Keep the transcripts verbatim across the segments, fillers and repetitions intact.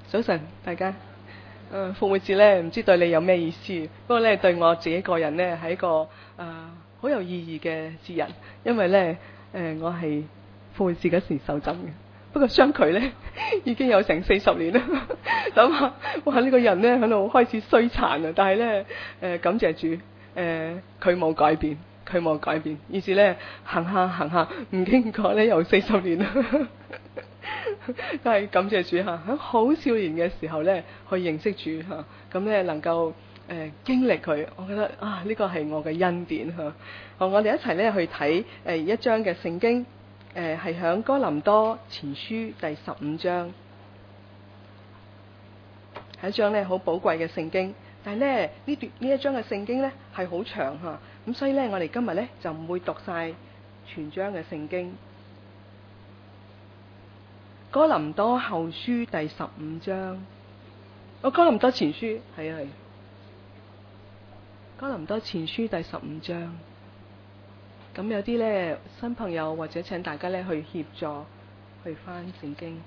早晨，大家。誒復活節咧，唔知對你有咩意思？不過咧，對我自己個人咧，係一個誒好、呃、有意義嘅節日，因為咧誒、呃、我係復活節嗰時受浸嘅。不過相距咧已經有成四十年啦。諗下，哇！呢、這個人咧喺度開始衰殘啊！但係咧誒感謝主，誒佢冇改變，佢冇改變，於是咧行下行下，唔經過咧又四十年啦。都係感謝主嚇，喺好少年嘅時候咧，去認識主嚇，咁咧能夠誒、呃、經歷佢，我覺得啊呢個係我嘅恩典嚇。好，我哋一齊咧去睇誒一章嘅聖經，誒係響哥林多前書第十五章，係一章咧好寶貴嘅聖經。但係咧呢段呢一章嘅聖經咧係好長嚇，咁所以咧我哋今日咧就唔會讀晒全章嘅聖經。哥林多後書第十五章，哦，哥林多前書係啊係，哥林多前書第十五章。咁有啲咧新朋友或者請大家咧去協助去翻聖經。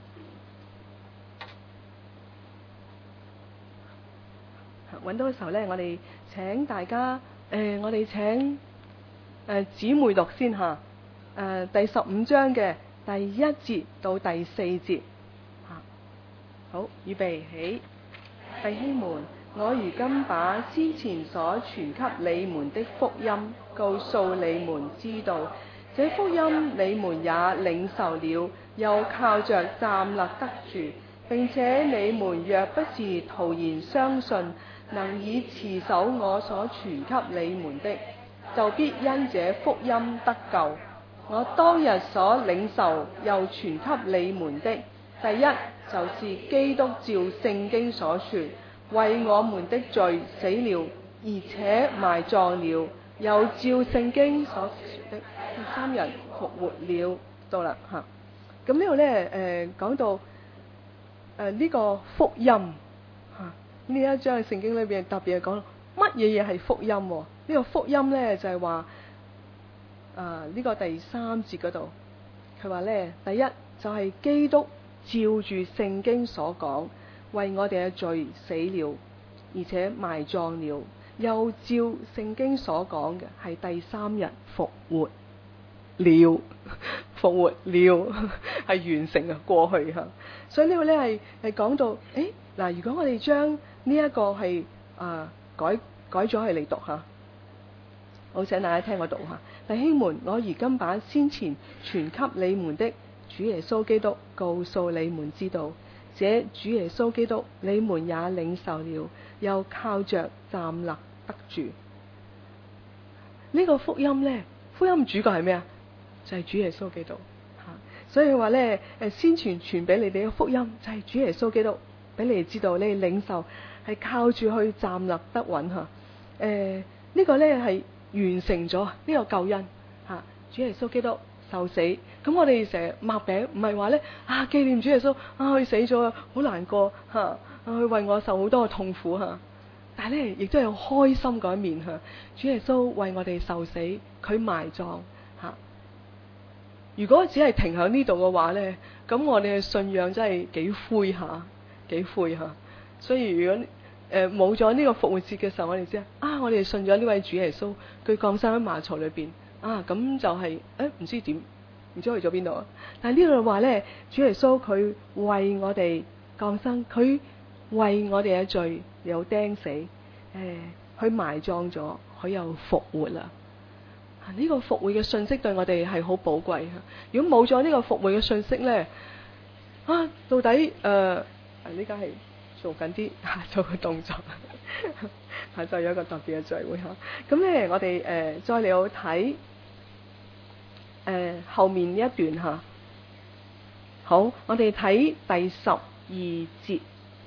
揾到嘅時候咧，我哋請大家誒、呃，我哋請誒姊、呃、妹讀先嚇，誒、呃、第十五章嘅第一節到第四節，好，預備起，弟兄們，我如今把之前所傳給你們的福音告訴你們知道，這福音你們也領受了，又靠着站立得住，並且你們若不是徒然相信，能以持守我所傳給你們的，就必因這福音得救。我當日所領受又傳給你們的，第一就是基督照聖經所說，為我們的罪死了，而且埋葬了，又照聖經所說的第三日復活了。到啦嚇，咁呢度咧誒講到誒呢、呃這個福音嚇，呢、啊、一章嘅聖經裏邊特別係講乜嘢嘢係福音喎？呢、這個福音咧就係、是、話。啊！呢、這個第三節嗰度，佢話呢，第一就係、是、基督照住聖經所講，為我哋嘅罪死了，而且埋葬了，又照聖經所講嘅係第三日復活了，復活了係完成啊，過去嚇。所以呢個呢係係講到，誒嗱，如果我哋將呢一個係啊改改咗係嚟讀嚇。好，請大家聽我讀下，弟兄們，我如今把先前傳給你們的主耶穌基督告訴你們知道，這主耶穌基督你們也領受了，又靠着站立得住。呢、這個福音呢，福音主角係咩啊？就係、是、主耶穌基督吓，所以話呢，誒，先傳傳俾你哋嘅福音就係主耶穌基督，俾你哋知道，你哋領受係靠住去站立得穩吓。誒、呃，呢、這個呢係。完成咗呢個救恩嚇，主耶穌基督受死，咁我哋成日擘餅，唔係話咧啊紀念主耶穌啊佢死咗好難過嚇，啊佢為我受好多嘅痛苦嚇，但係咧亦都有開心嗰一面嚇，主耶穌為我哋受死，佢埋葬嚇。如果只係停喺呢度嘅話咧，咁我哋嘅信仰真係幾灰下，幾灰下。所以如果誒冇咗呢個復活節嘅時候，我哋知啊，我哋信咗呢位主耶穌，佢降生喺馬槽裏邊啊，咁就係誒唔知點，唔知去咗邊度啊？但係呢度話咧，主耶穌佢為我哋降生，佢為我哋嘅罪有釘死，誒、呃，佢埋葬咗，佢又復活啦。啊，呢、這個復活嘅信息對我哋係好寶貴。如果冇咗呢個復活嘅信息咧，啊，到底誒呢家係？做緊啲下晝嘅動作，下晝有一個特別嘅聚會嚇。咁咧，我哋誒、呃、再嚟睇誒、呃、後面呢一段嚇。好，我哋睇第十二節，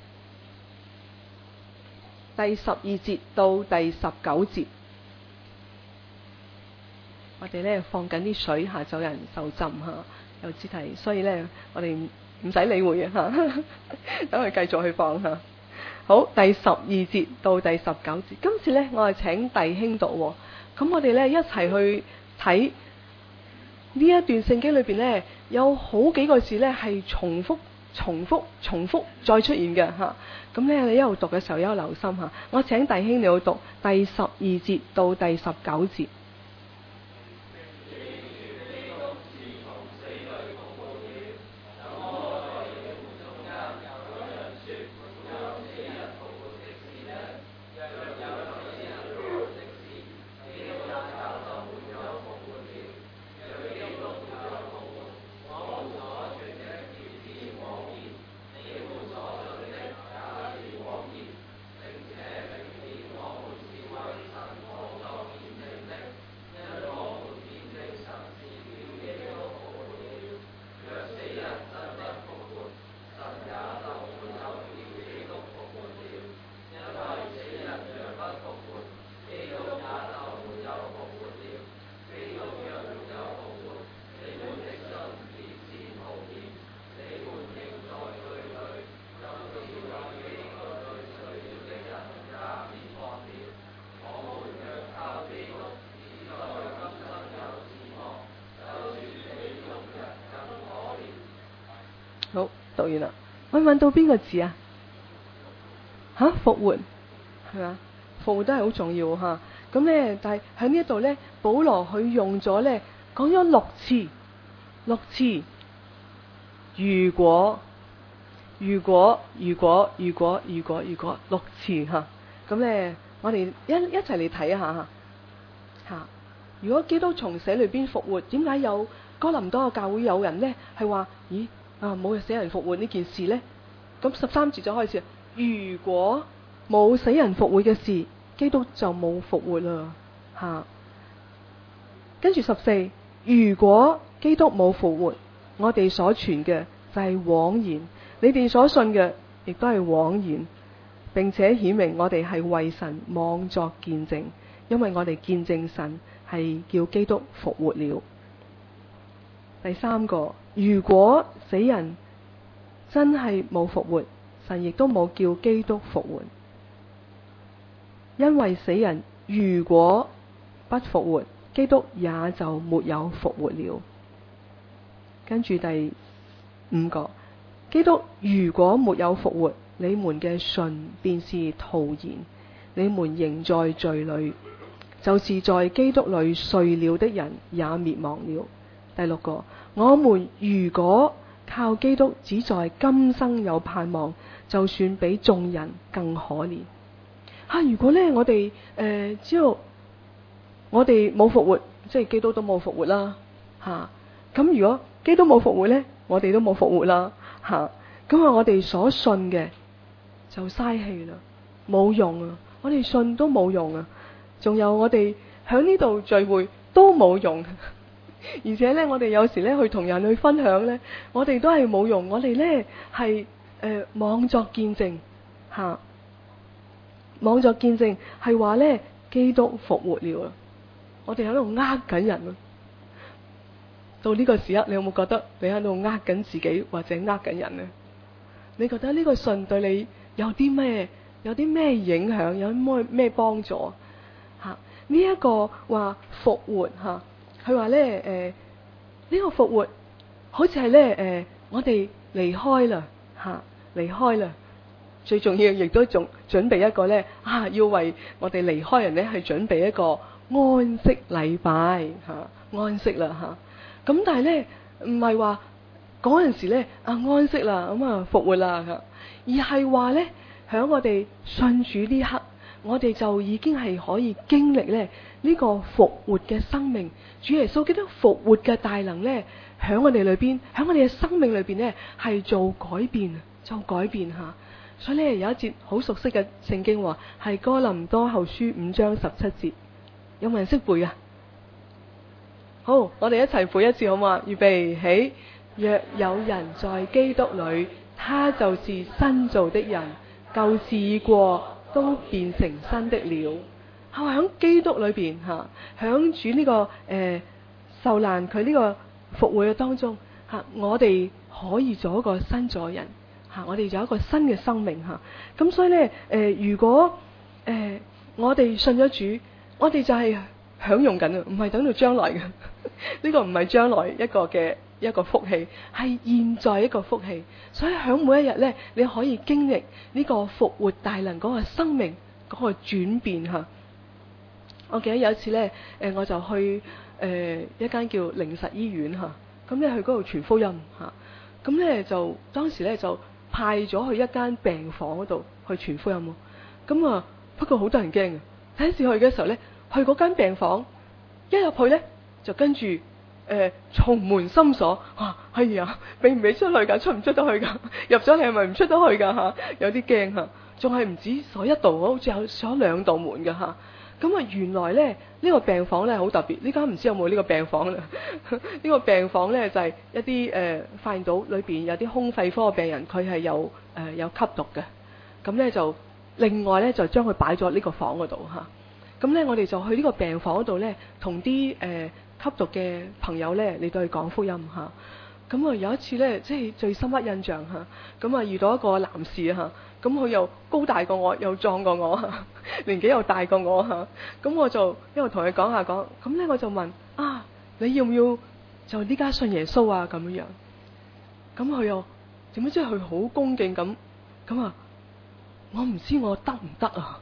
第十二節到第十九節，我哋咧放緊啲水，下晝有人受浸嚇，有肢體，所以咧我哋唔使理會嘅嚇，等佢繼續去放嚇。好，第十二節到第十九節，今次咧我係請弟兄讀，咁我哋咧一齊去睇呢一段聖經裏邊咧，有好幾個字咧係重複重複、重複再出現嘅嚇。咁咧，你一路讀嘅時候一路留心嚇。我請弟兄你要讀第十二節到第十九節。好，讀完啦。揾唔揾到邊個字啊？吓，復活係嘛？復活都係好重要吓。咁咧，但係喺呢一度咧，保羅佢用咗咧，講咗六次，六次。如果如果如果如果如果如果六次吓。咁咧，我哋一一齊嚟睇下吓吓。如果基督從死裏邊復活，點解有哥林多嘅教會有人咧係話，咦？啊！冇死人復活呢件事呢，咁十三節就開始。如果冇死人復活嘅事，基督就冇復活啦。吓、啊，跟住十四，如果基督冇復活，我哋所傳嘅就係枉然，你哋所信嘅亦都係枉然，並且顯明我哋係為神妄作見證，因為我哋見證神係叫基督復活了。第三個，如果死人真係冇復活，神亦都冇叫基督復活，因為死人如果不復活，基督也就沒有復活了。跟住第五個，基督如果沒有復活，你們嘅信便是徒然，你們仍在罪裏，就是在基督裏睡了的人也滅亡了。第六個，我們如果靠基督只在今生有盼望，就算比眾人更可憐。吓、啊，如果咧我哋誒知道我哋冇復活，即係基督都冇復活啦。吓、啊，咁如果基督冇復活咧，我哋都冇復活啦。吓、啊，咁啊我哋所信嘅就嘥氣啦，冇用啊！我哋信都冇用啊，仲有我哋喺呢度聚會都冇用。而且咧，我哋有時咧去同人去分享咧，我哋都係冇用。我哋咧係誒妄作見證吓、啊，妄作見證係話咧基督復活了啊！我哋喺度呃緊人啊！到呢個時刻，你有冇覺得你喺度呃緊自己或者呃緊人呢？你覺得呢個信對你有啲咩有啲咩影響，有咩咩幫助吓？呢一個話復活吓。佢話咧，誒、呃，呢、這個復活好似係咧，誒、呃，我哋離開啦，吓、啊，離開啦。最重要，亦都仲準備一個咧，啊，要為我哋離開人咧，係準備一個安息禮拜，吓、啊，安息啦，吓、啊。咁但係咧，唔係話嗰陣時咧，啊，安息啦，咁啊復活啦，吓、啊，而係話咧，響我哋信主呢刻，我哋就已經係可以經歷咧。呢個復活嘅生命，主耶穌基督復活嘅大能咧，喺我哋裏邊，喺我哋嘅生命裏邊咧，係做改變，做改變吓。所以咧有一節好熟悉嘅聖經話，係哥林多後書五章十七節，有冇人識背啊？好，我哋一齊背一次好嘛？預備起，若有人在基督裏，他就是新造的人，舊事已過，都變成新的了。係話喺基督裏邊吓，響主呢、這個誒、呃、受難佢呢個復活嘅當中吓、啊，我哋可以做一個新造人吓、啊，我哋有一個新嘅生命吓。咁、啊、所以咧誒、呃，如果誒、呃、我哋信咗主，我哋就係享用緊啊，唔係等到將來嘅。呢個唔係將來一個嘅一個福氣，係現在一個福氣。所以喺每一日咧，你可以經歷呢個復活大能嗰個生命嗰個轉變吓。我記得有一次咧，誒我就去誒一間叫靈實醫院吓，咁咧去嗰度傳福音吓，咁咧就當時咧就派咗去一間病房嗰度去傳福音。咁啊，不過好多人驚啊！第一次去嘅時候咧，去嗰間病房一入去咧，就跟住誒重門深鎖，哇係啊，俾唔俾出去噶？出唔出得去噶？入咗嚟係咪唔出得去噶吓？有啲驚吓，仲係唔止鎖一道，好似有鎖兩道門噶吓。咁啊，原來咧呢、呢個病房咧好特別，呢間唔知有冇呢個病房啦？呢個病房咧就係、是、一啲誒、呃、發現到裏邊有啲胸肺科嘅病人，佢係有誒、呃、有吸毒嘅，咁咧就另外咧就將佢擺咗呢個房嗰度吓。咁咧我哋就去呢個病房嗰度咧，同啲誒吸毒嘅朋友咧嚟到去講福音吓。咁啊有一次咧，即係最深刻印象吓，咁啊遇到一個男士吓。咁佢又高大過我，又壯過我，年紀又大過我吓。咁我就因為同佢講下講，咁咧我就問啊，你要唔要就呢家信耶穌啊？咁樣樣，咁佢又點解？即係佢好恭敬咁，咁啊，我唔知我得唔得啊？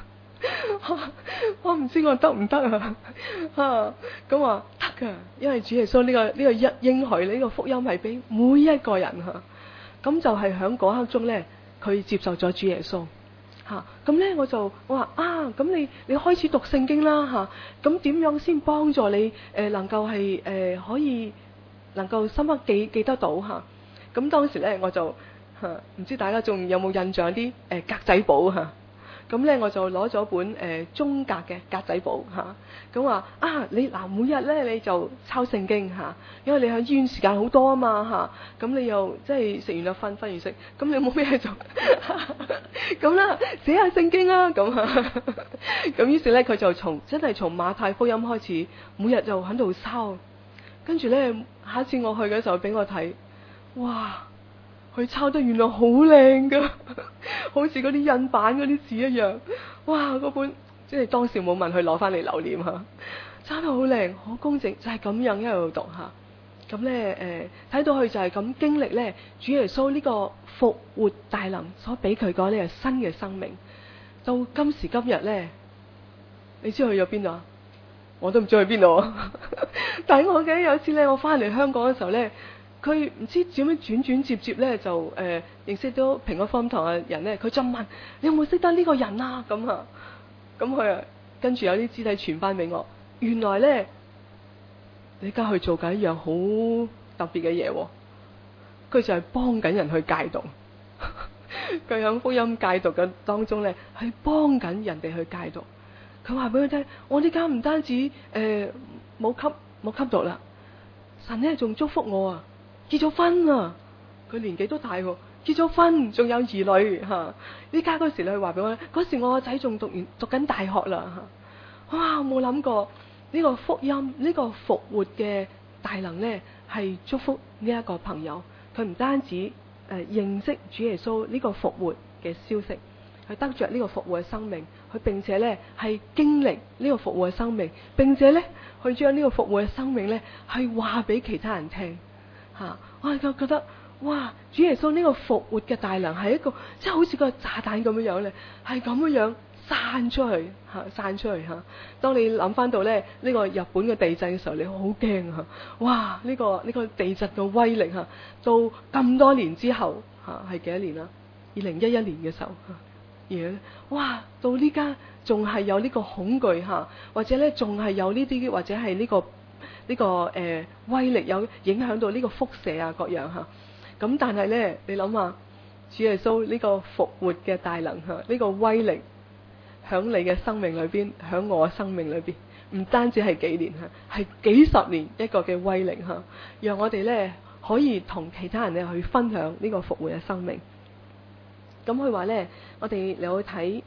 我唔知我得唔得啊？啊，咁話得噶，因為主耶穌呢個呢個一應許呢個福音係俾每一個人吓。咁就係喺嗰刻中咧。佢接受咗主耶穌，吓咁咧我就我話啊，咁你你開始讀聖經啦吓，咁點樣先幫助你誒、呃、能夠係誒、呃、可以能夠深刻記記得到吓？咁、啊、當時咧我就吓唔、啊、知大家仲有冇印象啲誒、呃、格仔簿吓？咁、啊、咧我就攞咗本誒、呃、中格嘅格仔簿吓，咁、啊、話啊你嗱每日咧你就抄聖經吓、啊，因為你喺醫院時間好多啊嘛吓，咁、啊、你又即係食完就瞓，瞓完食，咁你冇咩做，咁啦寫下聖經啦咁啊，咁於是咧佢就從真係從馬太福音開始，每日就喺度抄，跟住咧下一次我去嘅時候俾我睇，哇！佢抄得原來好靚噶，好似嗰啲印版嗰啲字一樣。哇！嗰本即係當時冇問佢攞翻嚟留念吓，抄得好靚，好公正，就係、是、咁樣一路讀吓。咁咧誒，睇到佢就係咁經歷咧，主耶穌呢個復活大能所俾佢嗰呢個新嘅生命，到今時今日咧，你知去咗邊度啊？我都唔知去邊度。但係我記得有一次咧，我翻嚟香港嘅時候咧。佢唔知點樣轉轉接接咧，就誒、呃、認識到平安福音堂嘅人咧，佢就問你有冇識得呢個人啊？咁啊，咁佢啊跟住有啲肢體傳翻俾我，原來咧你而家去做緊一樣好特別嘅嘢，佢就係幫緊人去戒毒。佢喺福音戒毒嘅當中咧，係幫緊人哋去戒毒。佢話俾佢聽，我呢家唔單止誒冇、呃、吸冇吸毒啦，神咧仲祝福我啊！結咗婚啊！佢年紀都大喎，結咗婚仲有兒女吓。依家嗰時你話俾我，嗰時我個仔仲讀完讀緊大學啦吓。哇！我冇諗過呢個福音呢個復活嘅大能咧，係祝福呢一個朋友。佢唔單止誒認識主耶穌呢個復活嘅消息，佢得着呢個復活嘅生命，佢並且咧係經歷呢個復活嘅生命，並且咧去將呢個復活嘅生命咧係話俾其他人聽。吓，我係覺得哇，主耶穌呢個復活嘅大能係一個即係好似個炸彈咁樣樣咧，係咁樣樣散出去吓，散出去吓。當你諗翻到咧呢個日本嘅地震嘅時候，你好驚吓，哇！呢個呢個地震嘅威力吓，到咁多年之後吓，係幾多年啦？二零一一年嘅時候，而哇，到呢家仲係有呢個恐懼吓，或者咧仲係有呢啲或者係呢個。呢、這個誒、呃、威力有影響到呢個輻射啊各樣吓，咁但係咧你諗下，主耶穌呢個復活嘅大能吓，呢、這個威力響你嘅生命裏邊，響我嘅生命裏邊，唔單止係幾年吓，係幾十年一個嘅威力吓，讓我哋咧可以同其他人咧去分享呢個復活嘅生命。咁佢話咧，我哋嚟去睇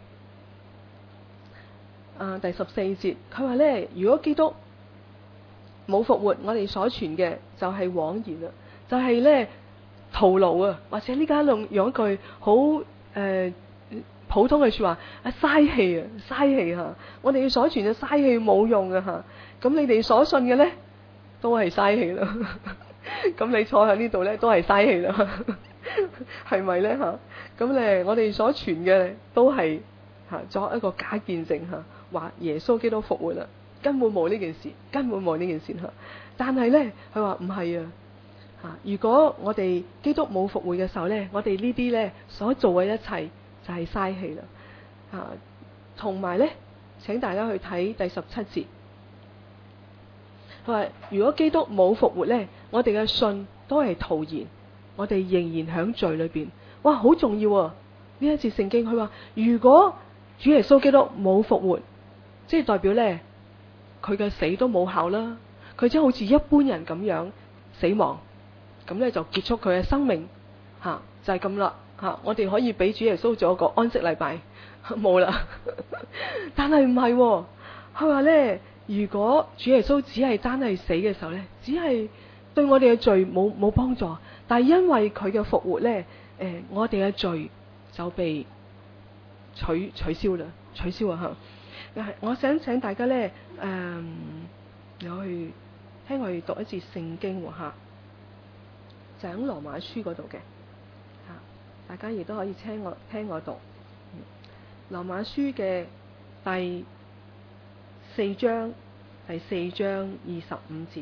啊第十四節，佢話咧，如果基督冇復活，我哋所傳嘅就係枉然啦，就係、是、咧徒勞啊，或者呢家用用一句好誒、呃、普通嘅說話，啊嘥氣啊，嘥氣吓，我哋所傳嘅嘥氣冇用啊吓，咁你哋所信嘅咧都係嘥氣啦。 咁你坐喺呢度咧都係嘥氣啦，係咪咧吓？咁咧我哋所傳嘅都係吓作一個假見證吓，話耶穌基督復活啦，根本冇呢件事，根本冇呢件事吓。但係咧佢話唔係啊，吓如果我哋基督冇復活嘅時候咧，我哋呢啲咧所做嘅一切就係嘥氣啦。吓，同埋咧，請大家去睇第十七節。佢話如果基督冇復活呢，我哋嘅信都係徒然，我哋仍然喺罪裏邊。哇，好重要啊！呢一節聖經佢話，如果主耶穌基督冇復活，即係代表呢，佢嘅死都冇效啦，佢即係好似一般人咁樣死亡，咁呢就結束佢嘅生命，吓、啊、就係咁啦，吓、啊、我哋可以俾主耶穌做一個安息禮拜，冇啦。但係唔係，佢話呢。如果主耶穌只係單係死嘅時候呢，只係對我哋嘅罪冇冇幫助，但係因為佢嘅復活呢，誒、呃，我哋嘅罪就被取取消啦，取消啊吓！我想請大家呢，誒、呃，有去聽我哋讀一節聖經吓，就喺羅馬書嗰度嘅吓，大家亦都可以聽我聽我讀羅馬書嘅第四章第四章二十五節，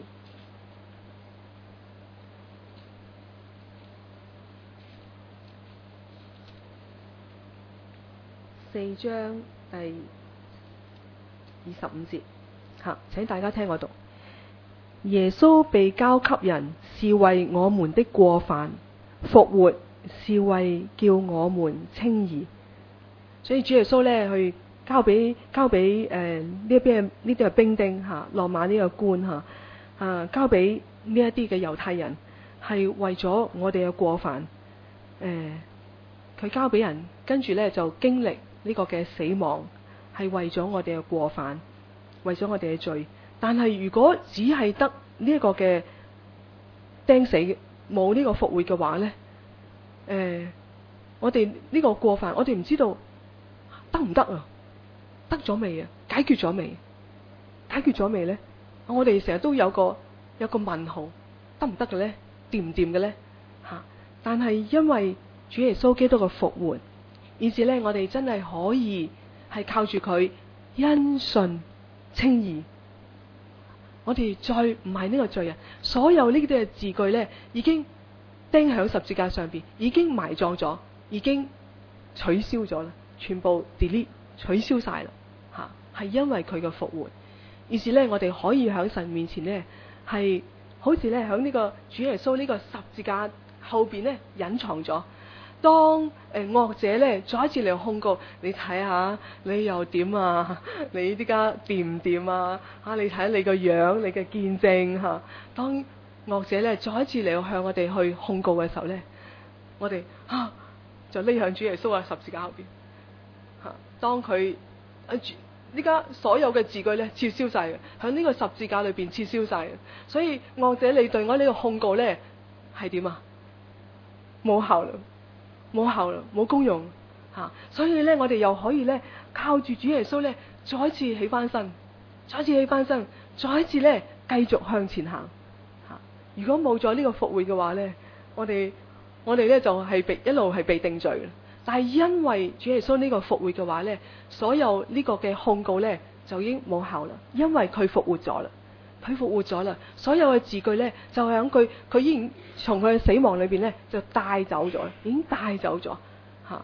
四章第二十五節，吓，請大家聽我讀。耶穌被交給人，是為我們的過犯；復活是為叫我們稱義。所以主耶穌呢去。交俾交俾誒呢一邊呢啲係兵丁吓，羅馬呢個官吓啊，交俾呢一啲嘅猶太人，係為咗我哋嘅過犯誒，佢、呃、交俾人，跟住咧就經歷呢個嘅死亡，係為咗我哋嘅過犯，為咗我哋嘅罪。但係如果只係得呢一個嘅釘死，冇呢個復活嘅話咧，誒、呃，我哋呢個過犯，我哋唔知道得唔得啊？得咗未啊？解決咗未？解決咗未呢？我哋成日都有個有個問號，得唔得嘅呢？掂唔掂嘅呢？吓！但係因為主耶穌基督嘅復活，以至呢，我哋真係可以係靠住佢因信稱義。我哋再唔係呢個罪人，所有呢啲嘅字句呢，已經釘喺十字架上邊，已經埋葬咗，已經取消咗啦，全部 delete 取消晒啦。係因為佢嘅復活，於是咧我哋可以喺神面前呢，係好似咧喺呢個主耶穌呢個十字架後邊呢隱藏咗。當誒惡者咧再一次嚟控告，你睇下你又點啊？你呢家掂唔掂啊？吓，你睇你個樣，你嘅見證吓。當惡者咧再一次嚟向我哋去控告嘅時候咧，我哋啊就匿向主耶穌嘅十字架後邊吓。當佢啊呢家所有嘅字句咧撤銷晒嘅，喺呢個十字架裏邊撤銷晒嘅。所以惡者你對我呢個控告咧係點啊？冇效啦，冇效啦，冇功用吓、啊。所以咧我哋又可以咧靠住主耶穌咧再一次起翻身，再一次起翻身，再一次咧繼續向前行吓、啊。如果冇咗呢個復活嘅話咧，我哋我哋咧就係被一路係被定罪嘅。但係因為主耶穌呢個復活嘅話呢，所有呢個嘅控告呢就已經冇效啦，因為佢復活咗啦，佢復活咗啦，所有嘅字句呢就響佢佢已經從佢嘅死亡裏邊呢就帶走咗，已經帶走咗吓。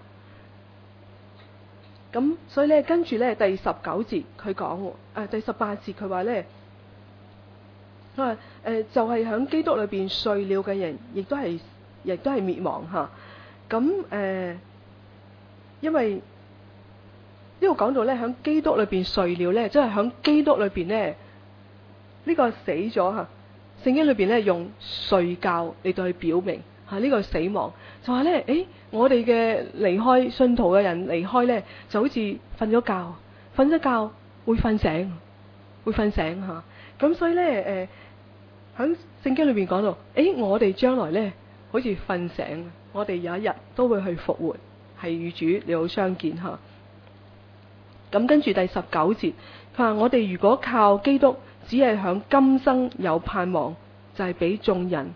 咁、啊、所以呢，跟住呢第十九節佢講誒第十八節佢話呢，佢話誒就係、是、響基督裏邊睡了嘅人，亦都係亦都係滅亡吓。咁、啊、誒。呃因為呢度講到咧，喺基督裏邊睡了咧，即係喺基督裏邊咧，呢個死咗吓。聖經裏邊咧用睡覺嚟到去表明吓呢個死亡，就話咧，誒，我哋嘅離開信徒嘅人離開咧，就好似瞓咗覺，瞓咗覺會瞓醒，會瞓醒吓。咁所以咧，誒，喺聖經裏邊講到，誒，我哋將來咧好似瞓醒，我哋有一日都會去復活。係與主你好相見吓，咁跟住第十九節，佢話我哋如果靠基督，只係響今生有盼望，就係、是、比眾人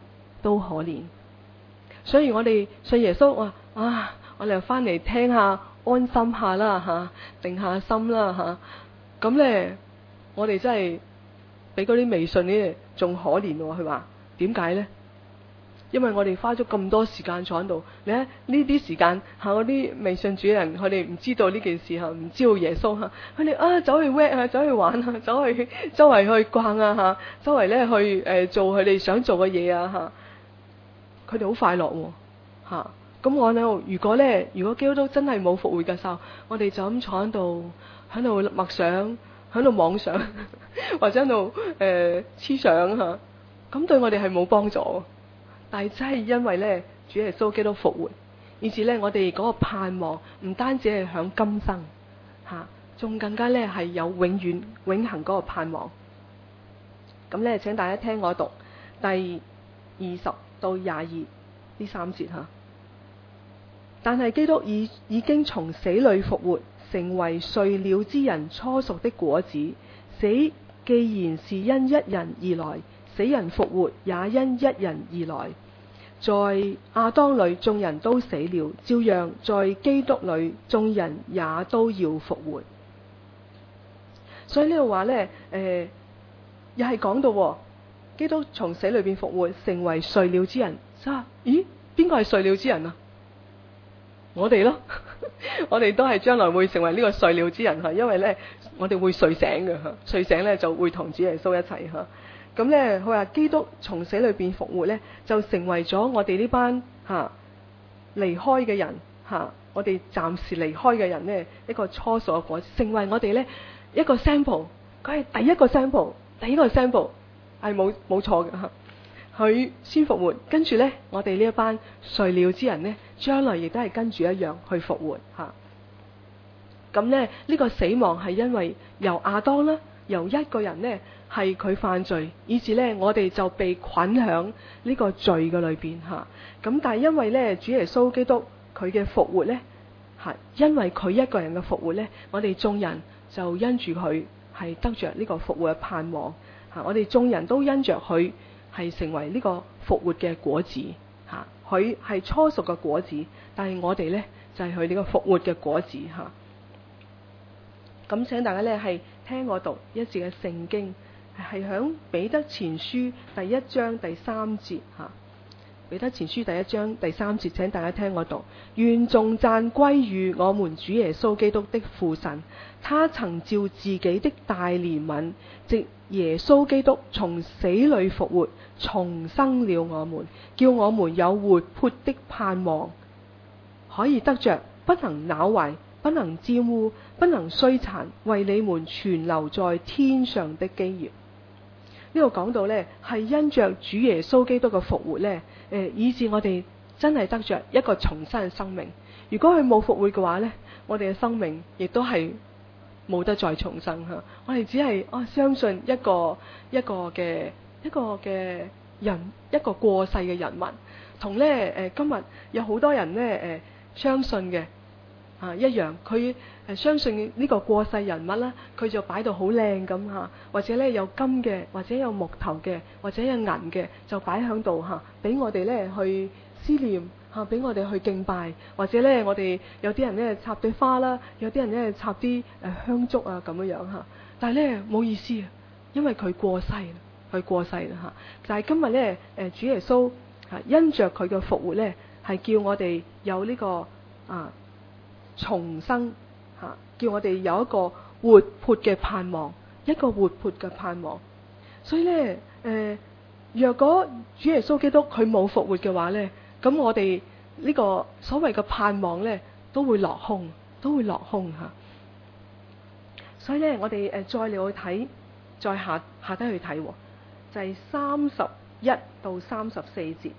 都可憐。所以我哋信耶穌，話啊，我哋又翻嚟聽下，安心下啦吓，定下心啦吓。咁咧，我哋真係比嗰啲未信呢仲可憐喎。佢話點解咧？因為我哋花咗咁多時間坐喺度，你睇呢啲時間吓，嗰啲未信主嘅人，佢哋唔知道呢件事吓，唔知道耶穌吓，佢哋啊走去 work 啊，走去玩啊，走去周圍去逛啊吓，周圍咧去誒、呃、做佢哋想做嘅嘢啊吓，佢哋好快樂吓。咁我咧，如果咧，如果基督徒真係冇復活嘅時候，我哋就咁坐喺度，喺度默想，喺度妄想，或者喺度誒思想吓，咁對我哋係冇幫助。但係真係因為咧，主耶穌基督復活，以至咧我哋嗰個盼望唔單止係響今生吓，仲更加咧係有永遠永恆嗰個盼望。咁咧，請大家聽我讀第二十到廿二呢三節吓。但係基督已已經從死裏復活，成為睡了之人初熟的果子。死既然是因一人而來，死人復活也因一人而來。在亞當裏眾人都死了，照樣在基督裏眾人也都要復活。所以呢度話呢，誒、呃，又係講到基督從死裏邊復活，成為睡了之人。啊，咦，邊個係睡了之人啊？我哋咯，我哋都係將來會成為呢個睡了之人吓，因為呢，我哋會睡醒嘅吓，睡醒呢就會同主耶穌一齊吓。咁呢，佢話基督從死裏邊復活呢，就成為咗我哋呢班吓離開嘅人吓，我哋暫時離開嘅人呢，一個初熟嘅果子，成為我哋呢一個 sample， 佢係第一個 sample， 第一個 sample 係冇冇錯嘅吓。佢先復活，跟住呢，我哋呢一班睡了之人呢，將來亦都係跟住一樣去復活吓。咁呢，呢、呢個死亡係因為由亞當啦，由一個人呢係佢犯罪，以至呢，我哋就被捆響呢個罪嘅裏邊吓。咁但係因為呢，主耶穌基督佢嘅復活呢，係因為佢一個人嘅復活呢，我哋眾人就因住佢係得着呢個復活嘅盼望吓。我哋眾人都因着佢係成為呢個復活嘅果子吓，佢係初熟嘅果子，但係我哋呢，就係佢呢個復活嘅果子吓。咁請大家呢，係聽我讀一節嘅聖經，係響彼得前書第一章第三節吓。彼得前書第一章第三節，請大家聽我讀：願頌讚歸於我們主耶穌基督的父神，他曾照自己的大憐憫，藉耶穌基督從死裏復活，重生了我們，叫我們有活潑的盼望，可以得着不能朽壞、不能玷污、不能衰殘，為你們存留在天上的基業。呢度講到呢，係因着主耶穌基督嘅復活呢，誒，以致我哋真係得着一個重生嘅生命。如果佢冇復活嘅話呢，我哋嘅生命亦都係冇得再重生吓。我哋只係哦相信一個一個嘅一個嘅人，一個過世嘅人物，同呢誒今日有好多人呢誒相信嘅啊一樣，佢誒相信呢個過世人物啦，佢就擺到好靚咁吓，或者咧有金嘅，或者有木頭嘅，或者有銀嘅，就擺喺度吓，俾我哋咧去思念吓，俾我哋去敬拜，或者咧我哋有啲人咧插對花啦，有啲人咧插啲誒香燭啊咁樣樣吓，但係咧冇意思啊，因為佢過世啦，佢過世啦吓。但係今日咧誒主耶穌吓因着佢嘅復活咧，係叫我哋有呢個啊重生。吓，叫我哋有一個活潑嘅盼望，一個活潑嘅盼望。所以咧，誒、呃，若果主耶穌基督佢冇復活嘅話咧，咁我哋呢個所謂嘅盼望咧，都會落空，都會落空吓。所以咧，我哋誒再嚟去睇，再下下低去睇，就係三十一到三十四節。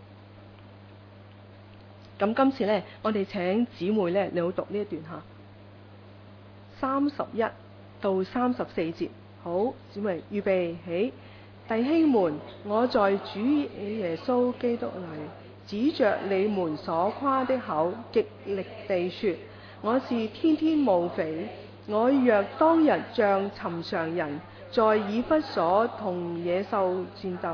咁今次咧，我哋請姊妹咧，你好讀呢一段吓。三十一到三十四節，好，姊妹預備起，弟兄們，我在主耶穌基督裏，指着你們所誇的口，極力地說，我是天天冒匪。我若當日像尋常人，在以弗所同野獸戰鬥，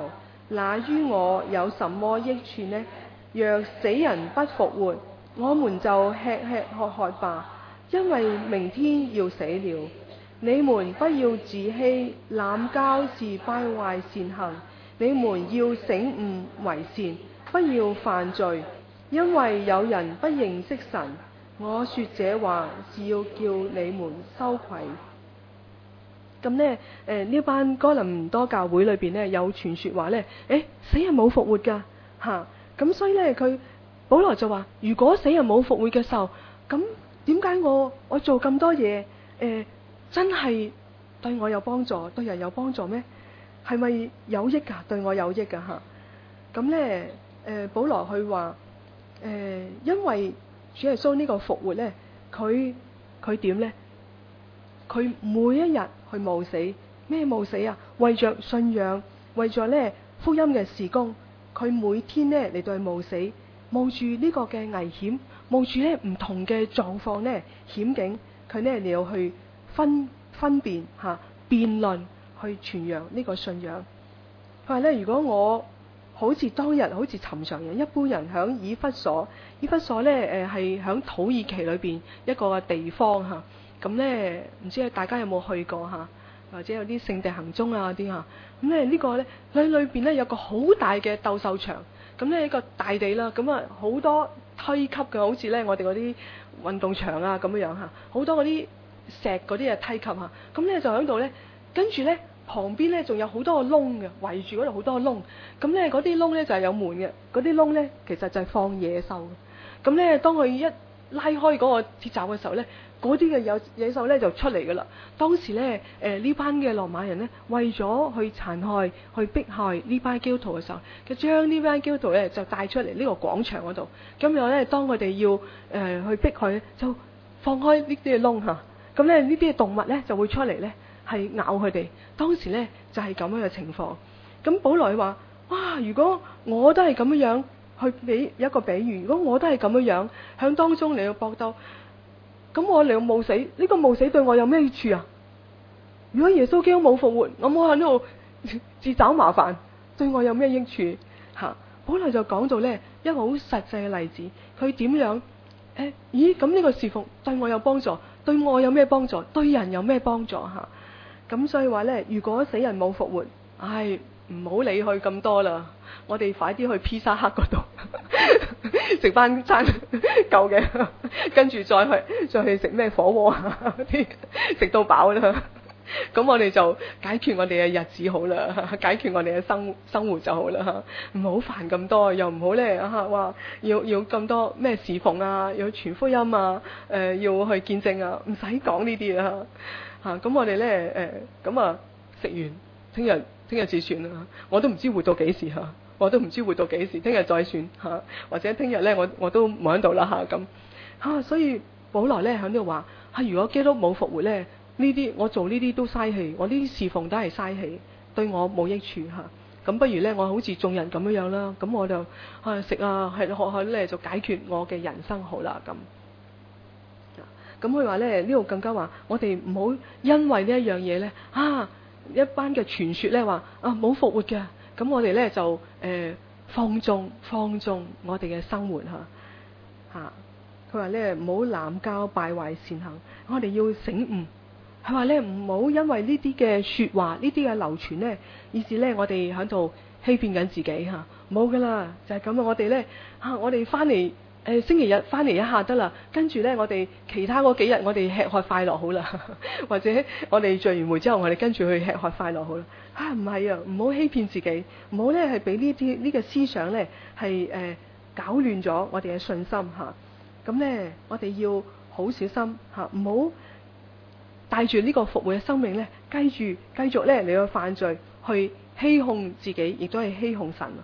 那於我有什麼益處呢？若死人不復活，我們就吃吃喝喝吧，因為明天要死了。你們不要自欺，濫交是敗壞善行。你們要醒悟為善，不要犯罪，因為有人不認識神。我說這話是要叫你們羞愧。咁呢，誒呢班哥林多教會裏邊呢，有傳說話呢，誒死人冇復活噶嚇，咁、啊、所以呢，佢保羅就話：如果死人冇復活嘅時候，咁點解我我做咁多嘢誒真係對我有幫助，對人有幫助咩？係咪有益噶？對我有益噶嚇？咁、啊、呢，誒、呃、保羅佢話誒，因為主耶穌呢個復活呢，佢佢點呢？佢每一日去冒死，咩冒死啊？為着信仰，為着呢福音嘅事工，佢每天呢嚟到去冒死，冒住呢個嘅危險，冒住呢唔同嘅狀況呢險境，佢呢嚟到去分分辨吓辯論，去傳揚呢個信仰。佢話呢，如果我好似當日好似尋常人一般人響以弗所，以弗所呢誒係響土耳其裏邊一個地方吓。咁咧，唔知大家有冇去過嚇，或者有啲聖地行蹤啊啲嚇。咁咧呢個咧，喺裏邊咧有個好大嘅鬥獸場。咁咧一個大地啦，咁啊好多梯級嘅，好似咧我哋嗰啲運動場啊咁樣樣嚇，好多嗰啲石嗰啲啊梯級嚇。咁咧就喺度咧，跟住咧旁邊咧仲有好多個窿嘅，圍住嗰度好多個窿。咁咧嗰啲窿咧就係有門嘅，嗰啲窿咧其實就係放野獸嘅。咁咧當佢一拉開嗰個鐵閘嘅時候咧，嗰啲嘅有野獸咧就出嚟噶啦。當時咧，誒、呃、呢班嘅羅馬人咧，為咗去殘害、去迫害呢班基督徒嘅時候，佢將呢班基督徒咧就帶出嚟呢個廣場嗰度。咁樣咧，當佢哋要誒、呃、去迫害咧，就放開呢啲嘅窿嚇。咁咧呢啲嘅動物咧就會出嚟咧，係咬佢哋。當時咧就係、是、咁樣嘅情況。咁保羅話：哇！如果我都係咁樣樣去俾一個比喻，如果我都係咁樣樣響當中嚟到搏鬥。咁我嚟冒死，呢、這個冒死對我有咩處啊？如果耶穌基督冇復活，我冇喺呢度自找麻煩，對我有咩益處？吓、啊，保羅就講到呢一個好實際嘅例子，佢點樣？誒、欸，咦？咁呢個侍奉對我有幫助，對我有咩幫助？對人有咩幫助？吓、啊，咁所以話呢，如果死人冇復活，唉，唔好理佢咁多啦，我哋快啲去披薩克嗰度。食翻餐夠嘅，跟住再去再去食咩火鍋啊啲，食到飽啦。咁我哋就解決我哋嘅日子好啦，解決我哋嘅生生活就好啦。唔好煩咁多，又唔好咧啊話要要咁多咩侍奉啊，要傳福音啊，誒、呃、要去見證啊，唔使講呢啲啦。嚇、啊、咁我哋咧誒咁啊食完，聽日聽日至算啦。我都唔知活到幾時嚇。我都唔知活到幾時，聽日再算嚇、啊，或者聽日咧我我都冇喺度啦嚇咁嚇，所以保羅咧喺度話嚇，如果基督冇復活咧，呢啲我做呢啲都嘥氣，我呢啲侍奉都係嘥氣，對我冇益處嚇。咁、啊、不如咧，我好似眾人咁樣樣啦，咁我就啊食啊係學下咧就解決我嘅人生好啦咁。咁佢話咧呢度更加話，我哋唔好因為呢一樣嘢咧啊一班嘅傳說咧話啊冇復活嘅。咁我哋咧就誒、呃、放縱放縱我哋嘅生活嚇嚇，佢話咧唔好濫交敗壞善行，我哋要醒悟。佢話咧唔好因為呢啲嘅説話呢啲嘅流傳咧，以致咧我哋喺度欺騙緊自己嚇，冇噶啦，就係咁啊！我哋咧嚇，我哋翻嚟誒星期日翻嚟一下得啦，跟住咧我哋其他嗰幾日我哋吃喝快樂好啦，或者我哋聚完會之後我哋跟住去吃喝快樂好啦。啊，唔係啊，唔好欺騙自己，唔好咧係俾呢啲呢個思想咧係誒搞亂咗我哋嘅信心嚇。咁咧，我哋要好小心嚇，唔好帶住呢個復活嘅生命咧，繼續繼續咧嚟去犯罪，去欺哄自己，亦都係欺哄神。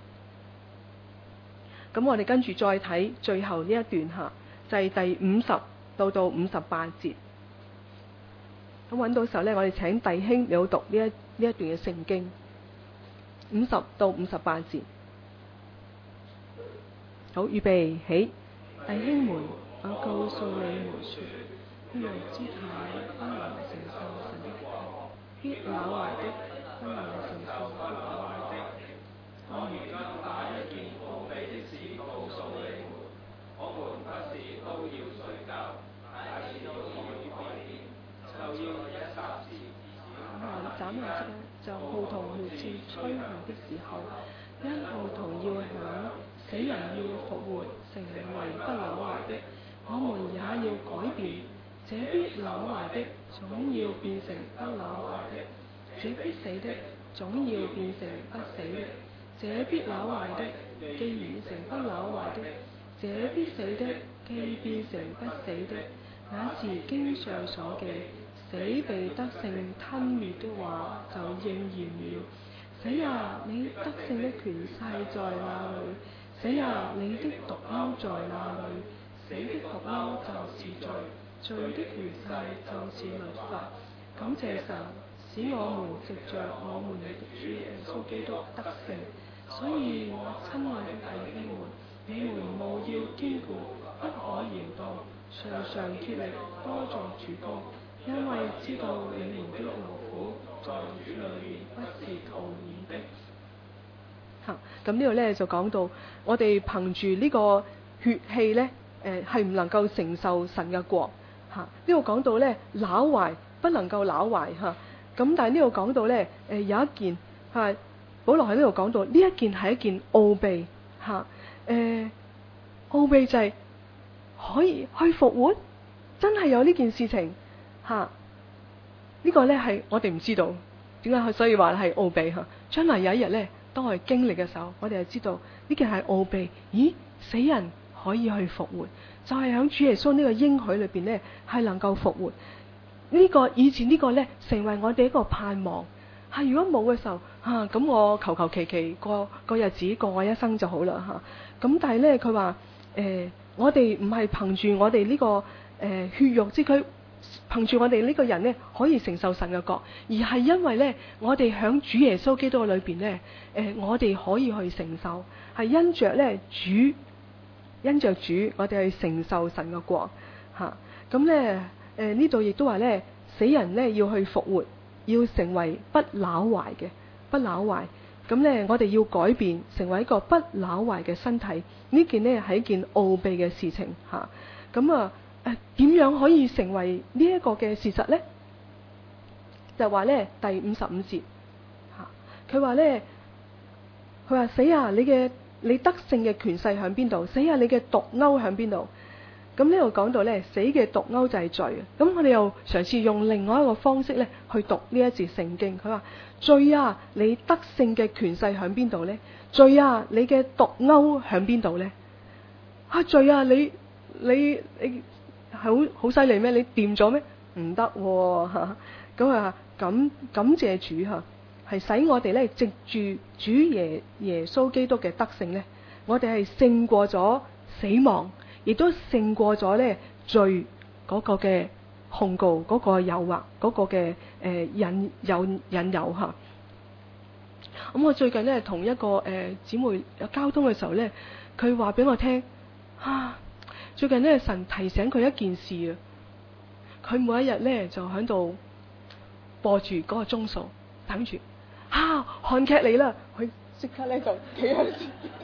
咁我哋跟住再睇最後呢一段嚇，就係、是、第五十到到五十八節。咁揾到時候咧，我哋請弟兄你好讀呢一呢一段嘅聖經，五十到五十八節。好，預備起，弟兄們，我告訴你們說，不能肢體不能承受神的國，必朽壞的不能承受必朽壞的。我號筒末次吹響的時候，因號筒要響，死人要復活，成為不朽壞的，我們也要改變。這必朽壞的總要變成不朽壞的，這必死的總要變成不死的。這必朽壞的既變成不朽壞的，這必死的既變成不死的，那時經上所記，死被得勝吞滅的話就應驗了。死啊，你得勝的權勢在哪裏？死啊，你的毒鈎在哪裏？死的毒鈎就是罪，罪的權勢就是律法。感謝神，使我們藉着我們的主耶穌基督得勝。所以我親愛的弟兄們，你們務要堅固，不可搖動，常常竭力多作主工，因為知道你們的勞苦在主裏面不是徒然的。嚇、啊，咁呢度咧就講到，我哋憑住呢個血氣咧，誒係唔能夠承受神嘅國。嚇、啊，呢度講到咧朽壞不能夠朽壞嚇，咁、啊、但係呢度講到咧，誒、呃、有一件係。保羅喺呢度講到呢一件係一件奧秘嚇，誒、啊呃、奧秘就係可以去復活，真係有呢件事情嚇。啊這個、呢個咧係我哋唔知道點解，所以話係奧秘嚇。將來有一日咧，當我哋經歷嘅時候，我哋就知道呢件係奧秘。咦，死人可以去復活，就係、是、喺主耶穌呢個應許裏邊咧，係能夠復活。呢、這個以前個呢個咧，成為我哋一個盼望。係、啊、如果冇嘅時候，嚇、啊、咁我求求其其過個日子過我一生就好啦嚇。咁、啊、但係咧，佢話誒，我哋唔係憑住我哋呢、這個誒、呃、血肉之軀，憑住我哋呢個人咧可以承受神嘅國，而係因為咧我哋響主耶穌基督裏邊咧，誒、呃、我哋可以去承受，係因着咧主，因着主，我哋去承受神嘅國嚇。咁咧誒呢度亦都話咧，死人咧要去復活。要成為不朽壞嘅，不朽壞。咁咧，我哋要改變，成為一個不朽壞嘅身體。呢件呢係一件奧秘嘅事情嚇。咁啊誒，點樣可以成為呢一個嘅事實呢？就話咧第五十五節嚇，佢話咧，佢話死啊！你嘅你得勝嘅權勢喺邊度？死啊！你嘅毒鈎喺邊度？咁呢度講到咧，死嘅毒鈎就係罪。咁我哋又嘗試用另外一個方式咧去讀呢一節聖經。佢話：罪啊，你得勝嘅權勢喺邊度咧？罪啊，你嘅毒鈎喺邊度咧？啊，罪啊，你你你好好犀利咩？你掂咗咩？唔得嚇。咁啊，感感謝主嚇，係使我哋咧藉住主耶耶穌基督嘅得勝咧，我哋係勝過咗死亡。亦都勝過咗咧罪嗰個嘅控告，嗰、那個誘惑，嗰、那個嘅誒、呃、引誘引誘嚇。咁、嗯、我最近咧同一個誒姊、呃、妹有交通嘅時候咧，佢話俾我聽啊，最近咧神提醒佢一件事啊，佢每一日咧就喺度播住嗰個鐘數，等住啊韓劇嚟啦，佢即刻咧就企喺度。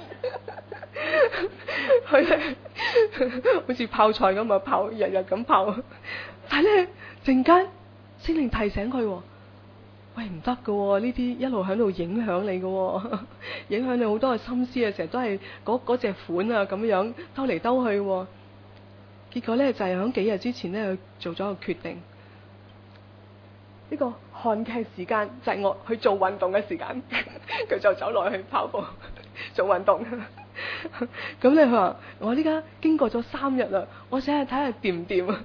佢咧好似泡菜咁啊，泡日日咁泡。但係咧陣間聖靈提醒佢，喂唔得噶，呢啲一路喺度影響你噶，影響你好多嘅心思啊，成日都係嗰嗰隻款啊咁樣兜嚟兜去。結果咧就係喺幾日之前咧，佢做咗個決定。呢個韓劇時間就係我去做運動嘅時間，佢就走落去跑步做運動。咁你話我依家經過咗三日啦，我想去睇下掂唔掂啊？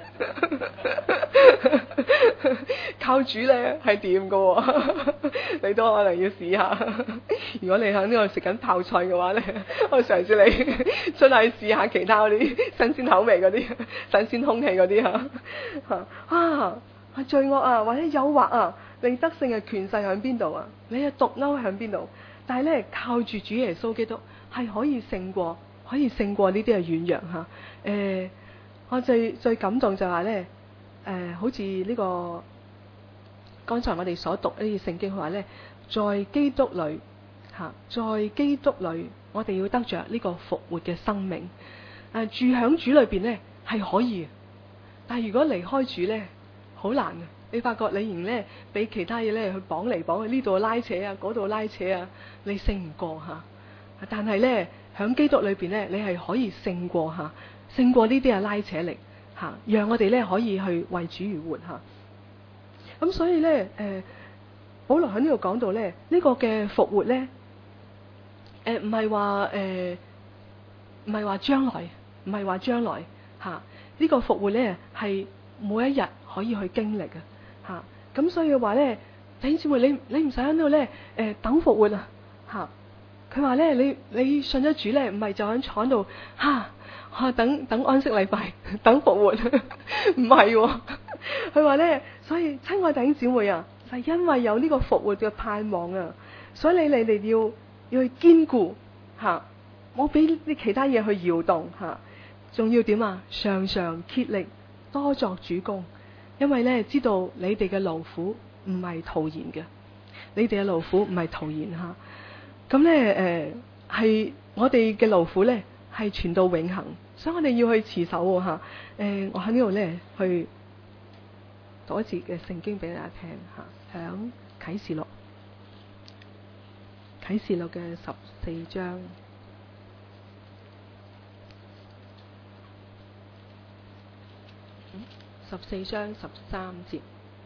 靠主咧係掂噶，你都可能要試下。如果你喺呢度食緊泡菜嘅話咧，我嘗試你出去試下其他嗰啲新鮮口味嗰啲新鮮空氣嗰啲吓啊！係罪惡啊，或者誘惑啊，你得勝嘅權勢喺邊度啊？你嘅毒鈎喺邊度？但係咧靠住主耶穌基督係可以勝過，可以勝過呢啲嘅軟弱吓。誒、呃，我最最感動就係咧，誒、呃，好似呢、這個剛才我哋所讀呢啲聖經話咧，在基督裏吓，在基督裏，我哋要得着呢個復活嘅生命。誒、呃，住響主裏邊咧係可以，但係如果離開主咧，好難嘅， 你發覺你仍咧俾其他嘢咧去綁嚟綁去，呢度拉扯啊，嗰度拉扯啊，你勝唔過吓。但係咧響基督裏邊咧，你係可以勝過吓，勝過呢啲啊拉扯力吓，讓我哋咧可以去為主而活吓。咁所以咧，誒、呃，保羅喺呢度講到咧，呢、這個嘅復活咧，誒唔係話誒唔係話將來，唔係話將來吓，呢、這個復活咧係每一日可以去經歷嘅吓。咁所以話咧，弟兄姊妹，你你唔使喺度咧，誒、呃、等復活啊吓。佢話咧，你你信咗主咧，唔係就喺廠度吓，吓等等安息禮拜，等復活，唔係、哦。佢話咧，所以親愛弟兄姊妹啊，就係、因為有呢個復活嘅盼望啊，所以你你哋要要去堅固吓，冇俾啲其他嘢去搖動吓，仲要點啊？常常竭力多作主工，因為咧知道你哋嘅勞苦唔係徒然嘅，你哋嘅勞苦唔係徒然吓。咁咧，誒，係、呃、我哋嘅勞苦咧，係傳到永恒，所以我哋要去持守吓。誒、呃，我喺呢度咧，去讀一節嘅聖經俾大家聽吓，響啟示錄，啟示錄嘅十四章，十四章十三節，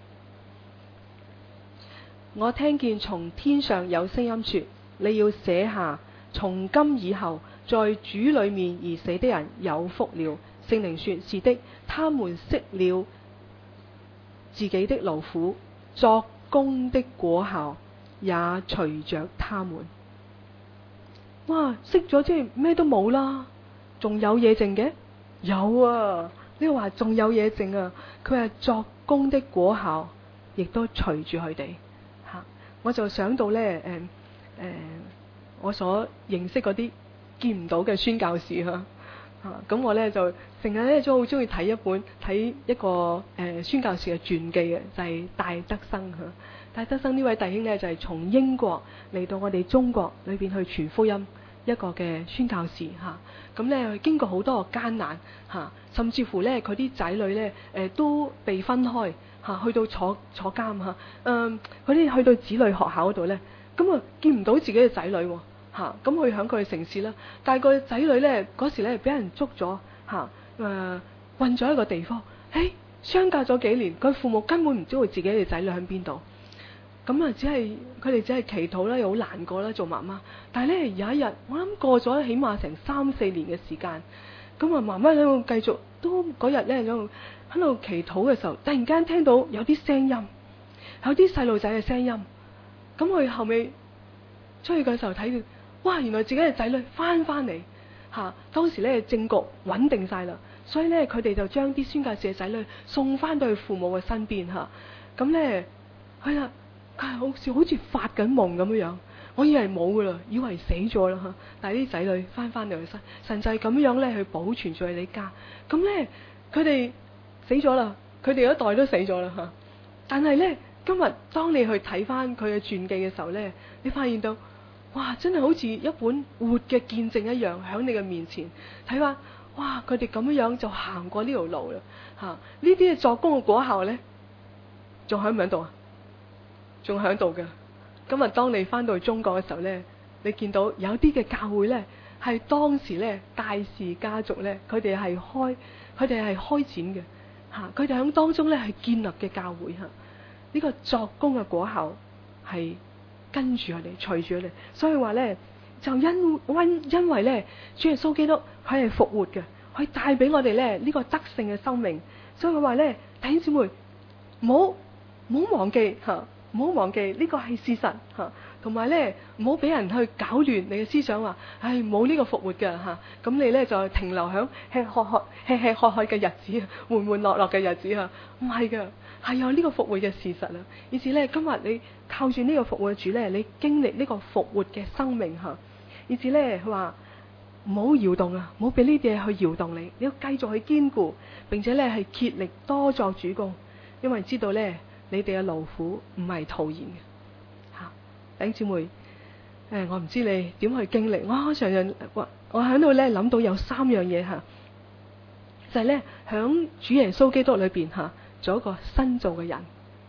我聽見從天上有聲音說，你要寫下，從今以後，在主裏面而死的人有福了。聖靈說：是的，他們息了自己的勞苦，作工的果效也隨着他們。哇！息咗即係咩都冇啦，仲有嘢剩嘅？有啊！呢個話仲有嘢剩啊！佢係作工的果效，亦都隨住佢哋吓。我就想到呢。誒、嗯。誒、呃，我所認識嗰啲見唔到嘅宣教士吓，吓、啊、咁我咧就成日咧都好中意睇一本睇一個誒、呃、宣教士嘅傳記嘅，就係、是、戴德生吓。戴德生呢位弟兄咧就係、是、從英國嚟到我哋中國裏邊去傳福音一個嘅宣教士吓，咁咧經過好多個艱難吓、啊，甚至乎咧佢啲仔女咧誒、呃、都被分開吓、啊，去到坐坐監吓，嗯，嗰啲去到子女學校嗰度咧。咁啊，見唔到自己嘅仔女喎，嚇！咁佢響佢嘅城市啦，但係個仔女咧嗰時咧俾人捉咗，嚇、呃，誒困咗一個地方，誒相隔咗幾年，佢父母根本唔知道自己嘅仔女喺邊度，咁啊只係佢哋只係祈禱啦，又好難過啦，做媽媽。但係咧有一日，我諗過咗起碼成三四年嘅時間，咁啊媽媽喺度繼續都嗰日咧喺度喺度祈禱嘅時候，突然間聽到有啲聲音，有啲細路仔嘅聲音。咁佢後尾出去嘅時候睇到，哇！原來自己嘅仔女翻翻嚟吓，當時咧政局穩定晒啦，所以咧佢哋就將啲宣教士嘅仔女送翻到去父母嘅身邊吓。咁咧係啦，佢係好似好似發緊夢咁樣樣，我以為冇噶啦，以為死咗啦吓。但係啲仔女翻翻嚟去身，神就係咁樣咧去保存住佢哋家。咁咧佢哋死咗啦，佢哋一代都死咗啦吓。但係咧。今日當你去睇翻佢嘅傳記嘅時候呢，你發現到，哇！真係好似一本活嘅見證一樣喺你嘅面前睇翻，哇！佢哋咁樣樣就行過呢條路啦，吓！呢啲嘅作工嘅果效呢，仲喺唔喺度啊？仲喺度嘅。今日當你翻到去中國嘅時候呢，你見到有啲嘅教會呢，係當時呢戴氏家族呢，佢哋係開，佢哋係開展嘅，吓！佢哋喺當中呢係建立嘅教會吓。呢個作工嘅果效係跟住我哋，隨住我哋，所以話咧就因因因為咧，主耶穌基督佢係復活嘅，佢帶俾我哋咧呢個得勝嘅生命，所以佢話咧，弟兄姊妹唔好唔好忘記吓，唔好忘記呢個係事實吓，同埋咧唔好俾人去搞亂你嘅思想，話唉冇呢個復活嘅吓，咁你咧就停留響吃喝喝吃吃喝喝嘅日子，玩玩樂樂嘅日子吓，唔係噶。係有呢個復活嘅事實啦，以至咧今日你靠住呢個復活嘅主咧，你經歷呢個復活嘅生命吓，以至咧佢話唔好搖動啊，唔好俾呢啲嘢去搖動你，你要繼續去堅固，並且咧係竭力多作主工，因為知道咧你哋嘅勞苦唔係徒然嘅吓。弟兄姊妹，誒、呃、我唔知你點去經歷，我常常我我喺度咧諗到有三樣嘢吓，就係咧響主耶穌基督裏邊吓。做一個新造嘅人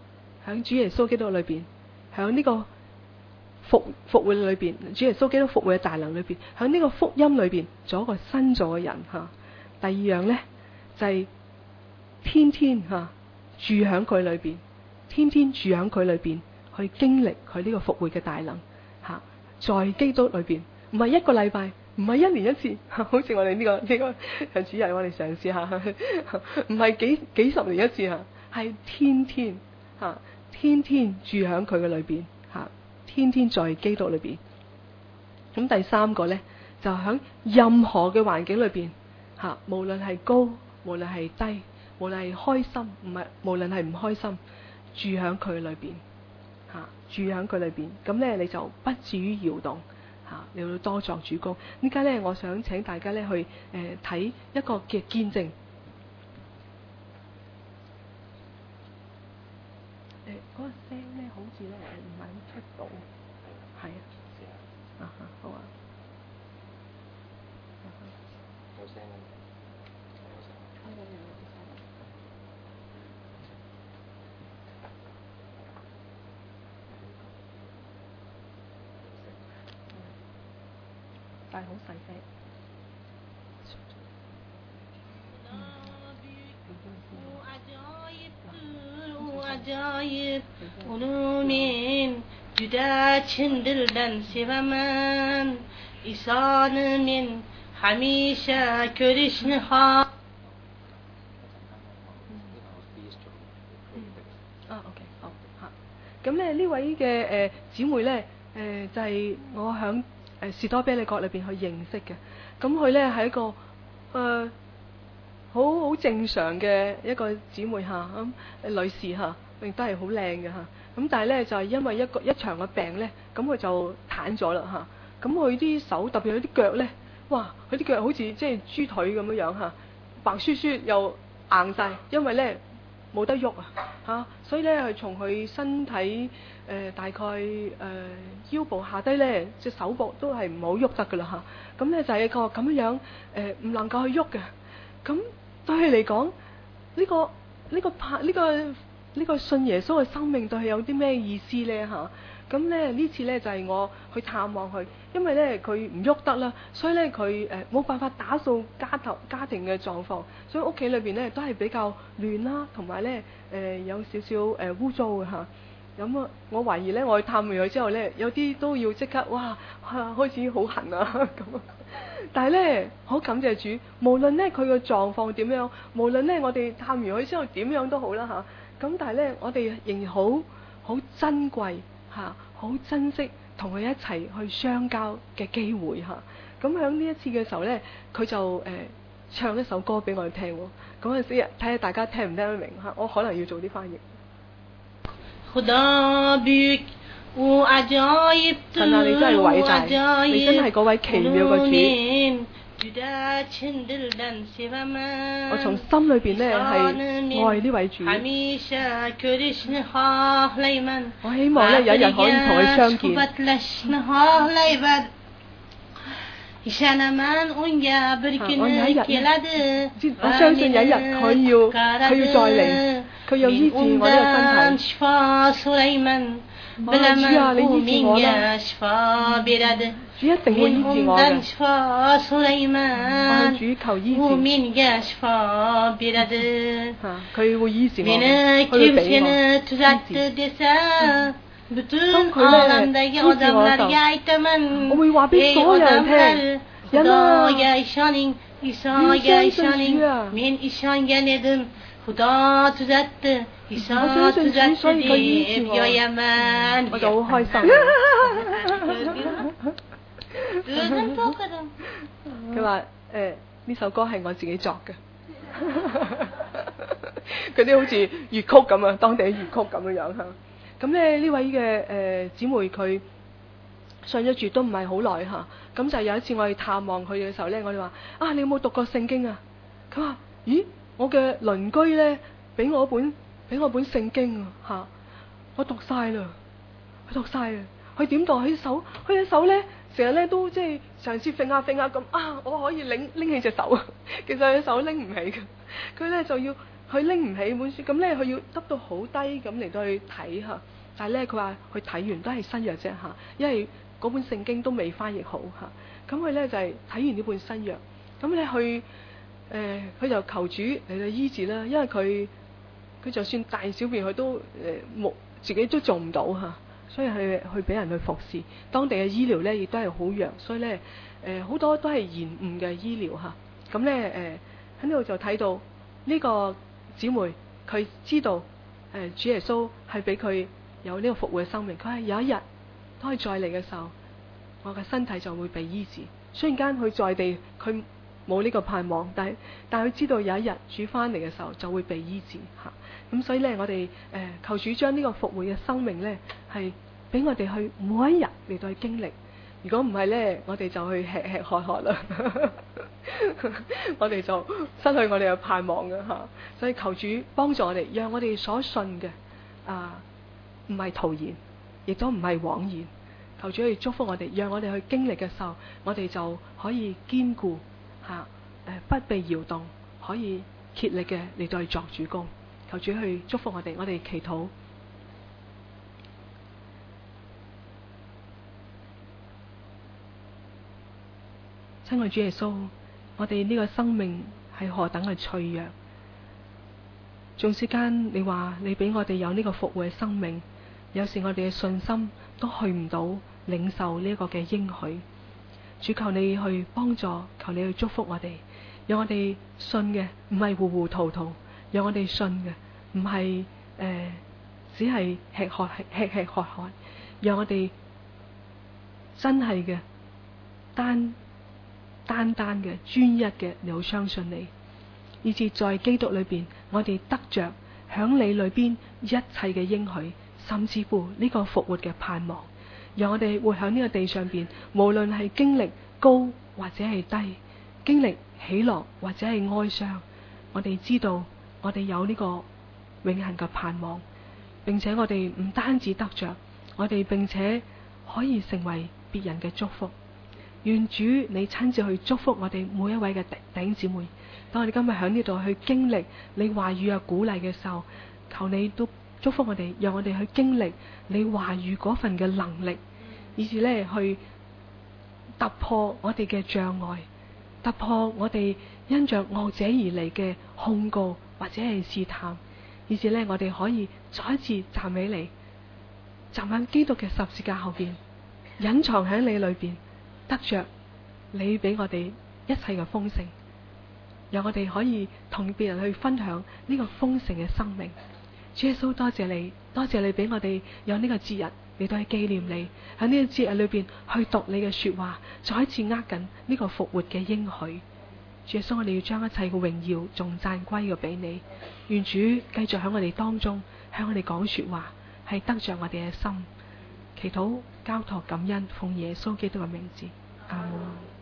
喺主耶穌基督裏邊，喺呢個復復活裏邊，主耶穌基督復活嘅大能裏邊，喺呢個福音裏邊做一個新造嘅人吓。第二樣咧就係、是、天天吓、啊、住喺佢裏邊，天天住喺佢裏邊去經歷佢呢個復活嘅大能吓、啊，在基督裏邊，唔係一個禮拜，唔係一年一次，啊、好似我哋呢、這個呢、這個主日我哋嘗試下，唔係幾幾十年一次吓，係天天吓、啊，天天住喺佢嘅裏邊吓。啊天天在基督裏邊。咁第三個呢，就喺任何嘅環境裏邊吓，無論係高，無論係低，無論係開心，唔係無論係唔開心，住喺佢裏邊吓，住喺佢裏邊。咁呢，你就不至於搖動吓，你要多作主工。呢家呢，我想請大家呢去誒睇、呃、一個嘅見證。誒、呃，嗰、那個聲呢，好似呢唔係好出到。係啊，啊哈，好啊。有聲啊！但係好細聲。 Acayip ulumin Juda çındırdan sevemen İsa'nı min Hamisha körüşnü ha 啊 ，OK， 好嚇。咁咧呢位嘅誒姊妹咧，誒、呃、就係、是、我響誒士多啤利國裏邊去認識嘅。咁佢咧係一個誒。呃好好正常嘅一個姊妹嚇，咁、嗯、女士嚇，亦都係好靚嘅嚇。咁但係咧就係、是、因為一個一場嘅病咧，咁佢就癱咗啦嚇。咁佢啲手特別佢啲腳咧，哇！佢啲腳好似即係豬腿咁樣樣嚇，白雪雪又硬晒，因為咧冇得喐啊嚇。所以咧係從佢身體誒、呃、大概誒、呃、腰部下低咧，隻手膊都係唔好喐得噶啦嚇。咁咧就係一個咁樣樣誒唔能夠去喐嘅。咁對佢嚟講，呢、這個呢、這個拍呢、這個呢、這個信耶穌嘅生命對佢有啲咩意思呢？吓？咁咧呢次呢，就係、是、我去探望佢，因為呢，佢唔喐得啦，所以呢，佢誒冇辦法打掃家頭家庭嘅狀況，所以屋企裏邊呢，都係比較亂啦，同埋呢，誒、呃、有少少誒污糟嘅吓。咁啊，我懷疑呢，我去探完佢之後呢，有啲都要即刻哇，哇開始好痕啊咁。但係咧，好感謝主，無論咧佢個狀況點樣，無論咧我哋探完佢之後點樣都好啦吓。咁但係咧，我哋仍然好好珍貴吓，好珍惜同佢一齊去相交嘅機會吓。咁喺呢一次嘅時候咧，佢就誒、呃、唱一首歌俾我哋聽。嗰陣時睇下大家聽唔聽得明吓，我可能要做啲翻譯。神啊，你真係偉大，你真係嗰位奇妙嘅主。我從心裏邊呢係愛呢位主。我希望呢有一日可以同佢相見。我有一日，我相信有一日佢要佢要再嚟，佢要醫治我呢個身體。主啊，你醫治我啦！主一定會醫治我嘅。我向主求醫治。嚇，佢會醫治我嘅，佢會俾我醫治。當佢咧醫治我嘅時候，我會話俾所有人聽。人啊，要相信主啊！我相信主，所以佢醫治我，我就好開心。佢話誒呢首歌係我自己作嘅，嗰啲好似粵曲咁啊，當地粵曲咁樣樣嚇。咁咧呢位嘅誒姊妹佢信咗主都唔係好耐嚇，咁就有一次我去探望佢嘅時候咧，我哋話啊，你有冇讀過聖經啊？佢話咦，我嘅鄰居咧俾我本。俾我本聖經啊吓，我讀晒啦，佢讀晒啊，佢點讀？佢手，佢隻手咧，成日咧都即係嘗試揈下揈下咁啊，我可以拎拎起隻手啊，其實佢手拎唔起嘅，佢咧就要佢拎唔起本書，咁咧佢要耷到好低咁嚟到去睇嚇。但係咧佢話佢睇完都係新約啫嚇，因為嗰本聖經都未翻譯好嚇。咁佢咧就係、是、睇完呢本新約，咁咧去誒佢就求主嚟到醫治啦，因為佢佢就算大小便佢都誒冇、呃、自己都做唔到嚇。所以去去俾人去服侍，當地嘅醫療咧亦都係好弱，所以咧誒好多都係延誤嘅醫療嚇。咁咧誒喺呢度就睇到呢個姊妹，佢知道誒、呃、主耶穌係俾佢有呢個復活嘅生命，佢係有一日當佢再嚟嘅時候，我嘅身體就會被醫治。雖然間佢在地佢冇呢個盼望，但係但係佢知道有一日主翻嚟嘅時候就會被醫治嚇。咁所以咧，我哋誒、呃、求主將呢個復活嘅生命咧，係俾我哋去每一日嚟到去經歷。如果唔係咧，我哋就去吃吃喝喝啦，我哋就失去我哋嘅盼望嘅嚇。所以求主幫助我哋，讓我哋所信嘅啊唔係徒然，亦都唔係枉然。求主去祝福我哋，讓我哋去經歷嘅時候，我哋就可以堅固嚇誒、啊呃，不被搖動，可以竭力嘅嚟到去作主工。求主去祝福我哋，我哋祈禱。親愛主耶穌，我哋呢個生命係何等嘅脆弱，縱使間你話你俾我哋有呢個復活嘅生命，有時我哋嘅信心都去唔到領受呢個嘅應許。主，求你去幫助，求你去祝福我哋，讓我哋信嘅唔係糊糊塗塗，讓我哋信嘅唔係誒只係吃喝吃吃喝喝，讓我哋真係嘅單單單嘅專一嘅，你好相信你，以至在基督裏邊，我哋得着響你裏邊一切嘅應許，甚至乎呢個復活嘅盼望，讓我哋活響呢個地上邊，無論係經歷高或者係低，經歷喜樂或者係哀傷，我哋知道我哋有呢個永恆嘅盼望，並且我哋唔單止得着，我哋並且可以成為別人嘅祝福。願主你親自去祝福我哋每一位嘅弟兄姊妹。當我哋今日喺呢度去經歷你話語嘅鼓勵嘅時候，求你都祝福我哋，讓我哋去經歷你話語嗰份嘅能力，以至咧去突破我哋嘅障礙，突破我哋因着惡者而嚟嘅控告或者係試探，以至咧我哋可以再一次站起嚟，站喺基督嘅十字架後邊，隱藏喺你裏邊，得着你俾我哋一切嘅豐盛，讓我哋可以同別人去分享呢個豐盛嘅生命。主耶穌，多謝你，多謝你俾我哋有呢個節日嚟到去紀念你，喺呢個節日裏邊去讀你嘅說話，再一次握緊呢個復活嘅應許。主耶穌，我哋要將一切嘅榮耀頌讚歸嘅俾你。願主繼續喺我哋當中向我哋講說話，係得着我哋嘅心。祈禱交託感恩，奉耶穌基督嘅名字，阿門。